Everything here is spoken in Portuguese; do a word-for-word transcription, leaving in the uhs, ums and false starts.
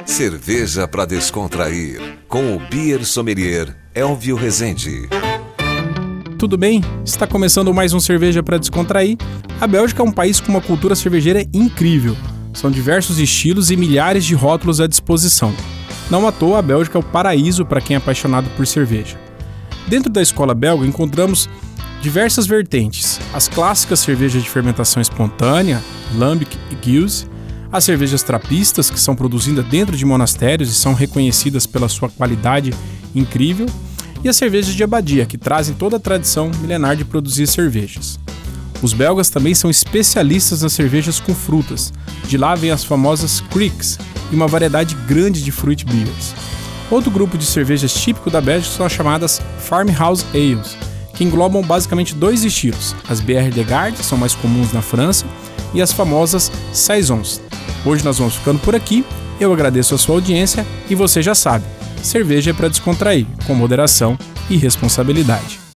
Cerveja para descontrair, com o Beer Sommelier Elvio Rezende. Tudo bem? Está começando mais um Cerveja para Descontrair. A Bélgica é um país com uma cultura cervejeira incrível. São diversos estilos e milhares de rótulos à disposição. Não à toa, a Bélgica é o paraíso para quem é apaixonado por cerveja. Dentro da escola belga encontramos diversas vertentes. As clássicas cervejas de fermentação espontânea, Lambic e Geuze, as cervejas trapistas, que são produzidas dentro de monastérios e são reconhecidas pela sua qualidade incrível, e as cervejas de abadia, que trazem toda a tradição milenar de produzir cervejas. Os belgas também são especialistas nas cervejas com frutas. De lá vêm as famosas Krieks e uma variedade grande de fruit beers. Outro grupo de cervejas típico da Bélgica são as chamadas Farmhouse Ales, que englobam basicamente dois estilos, as Bière de Garde, que são mais comuns na França, e as famosas Saisons. Hoje nós vamos ficando por aqui, eu agradeço a sua audiência e você já sabe, cerveja é para descontrair, com moderação e responsabilidade.